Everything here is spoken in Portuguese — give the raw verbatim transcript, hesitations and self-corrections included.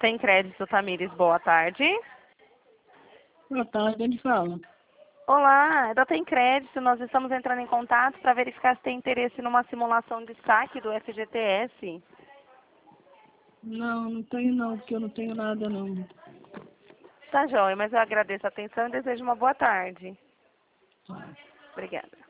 Tem crédito, Tamires. Boa tarde. Boa tarde, ele fala. Olá, é da Tem Crédito. Nós estamos entrando em contato para verificar se tem interesse numa simulação de saque do F G T S. Não, não tenho não, porque eu não tenho nada não. Tá joia, mas eu agradeço a atenção e desejo uma boa tarde. Obrigada.